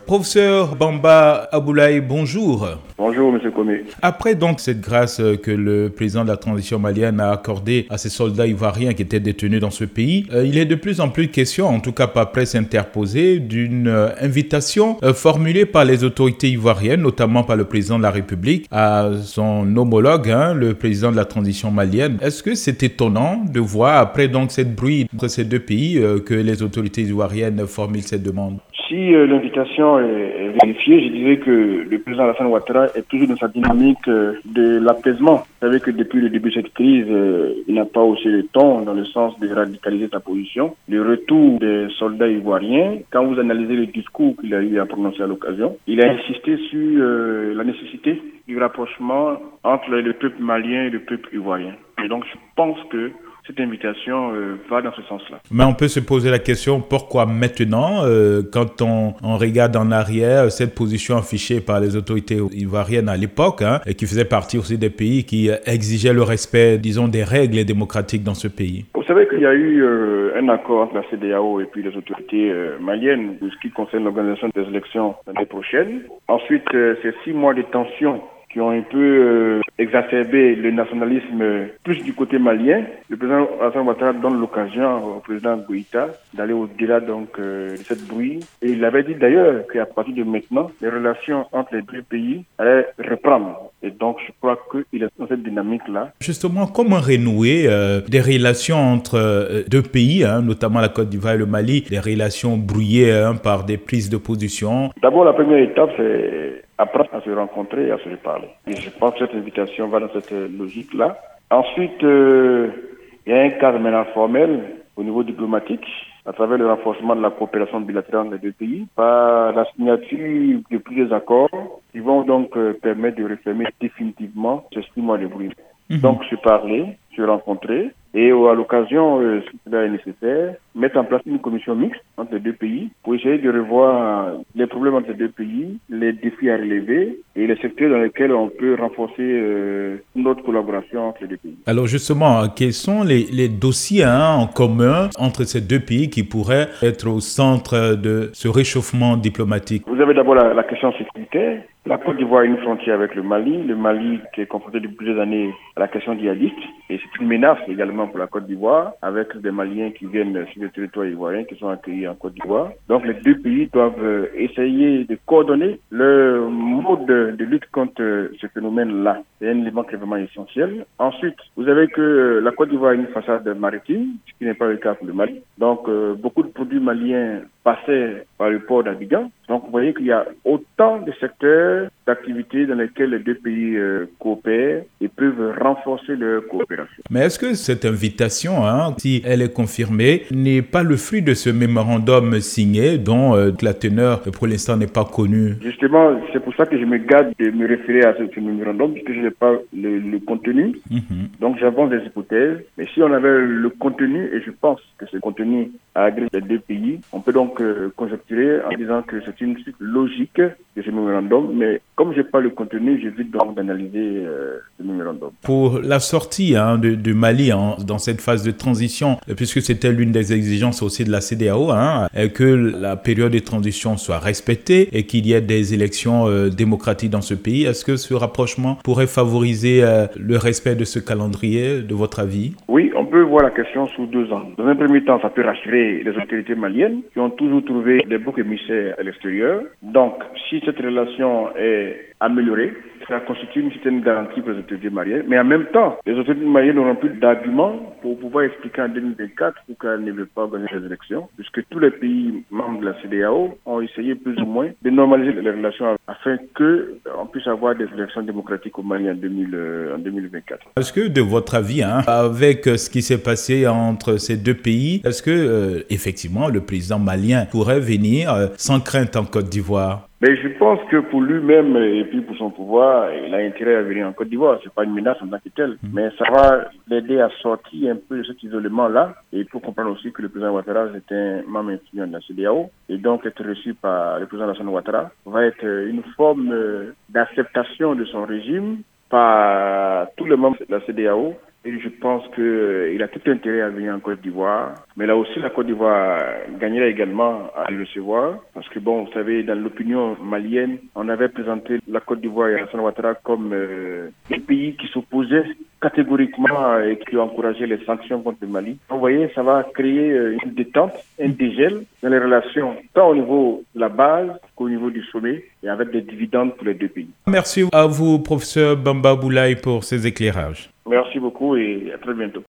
Professeur Bamba Aboulaye, bonjour. Bonjour, M. Comé. Après donc cette grâce que le président de la transition malienne a accordée à ces soldats ivoiriens qui étaient détenus dans ce pays, il est de plus en plus question, en tout cas par presse interposée, d'une invitation formulée par les autorités ivoiriennes, notamment par le président de la République, à son homologue, le président de la transition malienne. Est-ce que c'est étonnant de voir, après donc cette bruit entre ces deux pays, que les autorités ivoiriennes formulent cette demande? Si l'invitation est vérifiée, je dirais que le président Alassane Ouattara est toujours dans sa dynamique de l'apaisement. Vous savez que depuis le début de cette crise, il n'a pas haussé le ton dans le sens de radicaliser sa position. Le retour des soldats ivoiriens, quand vous analysez le discours qu'il a eu à prononcer à l'occasion, il a insisté sur la nécessité du rapprochement entre le peuple malien et le peuple ivoirien. Et donc je pense que cette invitation va dans ce sens-là. Mais on peut se poser la question, pourquoi maintenant, quand on regarde en arrière cette position affichée par les autorités ivoiriennes à l'époque, et qui faisait partie aussi des pays qui exigeaient le respect, disons, des règles démocratiques dans ce pays? Vous savez qu'il y a eu un accord entre la CEDEAO et puis les autorités maliennes de ce qui concerne l'organisation des élections l'année prochaine. Ensuite, c'est 6 mois de tension qui ont un peu exacerbé le nationalisme plus du côté malien. Le président Alassane Ouattara donne l'occasion au président Goïta d'aller au-delà donc de cette bruit. Et il avait dit d'ailleurs qu'à partir de maintenant, les relations entre les deux pays allaient reprendre. Et donc je crois qu'il est dans cette dynamique-là. Justement, comment renouer des relations entre deux pays, notamment la Côte d'Ivoire et le Mali, des relations brouillées par des prises de position? D'abord, la première étape, c'est apprendre à se rencontrer et à se parler. Et je pense que cette invitation va dans cette logique-là. Ensuite, il y a un cadre maintenant formel au niveau diplomatique, à travers le renforcement de la coopération bilatérale entre les deux pays, par la signature de plusieurs accords qui vont donc permettre de refermer définitivement ces 6 mois de bruit. Donc, se parler, se rencontrer, et à l'occasion, si cela est nécessaire, mettre en place une commission mixte entre les deux pays pour essayer de revoir les problèmes entre les deux pays, les défis à relever et les secteurs dans lesquels on peut renforcer notre collaboration entre les deux pays. Alors justement, quels sont les dossiers en commun entre ces deux pays qui pourraient être au centre de ce réchauffement diplomatique? Vous avez d'abord la question sécuritaire. La Côte d'Ivoire a une frontière avec le Mali qui est confronté depuis plusieurs années à la question djihadiste. Et c'est une menace également pour la Côte d'Ivoire, avec des Maliens qui viennent sur le territoire ivoirien, qui sont accueillis en Côte d'Ivoire. Donc les deux pays doivent essayer de coordonner le mode de lutte contre ce phénomène-là. C'est un élément qui est vraiment essentiel. Ensuite, vous avez que la Côte d'Ivoire a une façade maritime, ce qui n'est pas le cas pour le Mali. Donc beaucoup de produits maliens passaient par le port d'Abidjan. Donc vous voyez qu'il y a autant de secteurs d'activités dans lesquels les deux pays coopèrent et peuvent renforcer leur coopération. Mais est-ce que cette invitation, si elle est confirmée, n'est pas le fruit de ce mémorandum signé dont la teneur pour l'instant n'est pas connue? Justement, c'est pour ça que je me garde de me référer à ce mémorandum, puisque je n'ai pas le contenu. Donc j'avance des hypothèses. Mais si on avait le contenu, et je pense que ce contenu a agrégé les deux pays, on peut donc conjecturer en disant que c'est une suite logique de ce mémorandum. Mais comme je n'ai pas le contenu, j'évite donc d'analyser ce mémorandum. Pour la sortie du Mali dans cette phase de transition, puisque c'était l'une des exigences aussi de la CEDEAO, que la période de transition soit respectée et qu'il y ait des élections démocratiques dans ce pays, est-ce que ce rapprochement pourrait favoriser le respect de ce calendrier, de votre avis? Oui, on peut voir la question sous 2 ans. Dans un premier temps, ça peut rassurer les autorités maliennes qui ont toujours trouvé des boucs émissaires à l'extérieur. Donc, si cette relation est améliorée, ça constitue une certaine garantie pour les autorités maliennes. Mais en même temps, les autorités maliennes n'auront plus d'arguments pour pouvoir expliquer en 2024 pourquoi elles ne veulent pas organiser les élections, puisque tous les pays membres de la CEDEAO ont essayé plus ou moins de normaliser les relations afin qu'on puisse avoir des élections démocratiques au Mali en 2024. Est-ce que, de votre avis, avec ce qui s'est passé entre ces deux pays, est-ce que, effectivement, le président malien pourrait venir sans crainte en Côte d'Ivoire? Mais je pense que pour lui-même et puis pour son pouvoir, il a intérêt à venir en Côte d'Ivoire. C'est pas une menace en tant que telle, mais ça va l'aider à sortir un peu de cet isolement-là. Et il faut comprendre aussi que le président Ouattara est un membre influent de la CEDEAO. Et donc être reçu par le président Alassane Ouattara va être une forme d'acceptation de son régime par tous les membres de la CEDEAO. Et je pense qu'il a tout intérêt à venir en Côte d'Ivoire, Mais là aussi, la Côte d'Ivoire gagnerait également à le recevoir. Parce que bon, vous savez, dans l'opinion malienne, on avait présenté la Côte d'Ivoire et Alassane Ouattara comme des pays qui s'opposaient catégoriquement et qui encourageaient les sanctions contre le Mali. Vous voyez, ça va créer une détente, un dégel dans les relations, tant au niveau de la base qu'au niveau du sommet, et avec des dividendes pour les deux pays. Merci à vous, professeur Bamba Boulaye, pour ces éclairages. Merci beaucoup et à très bientôt.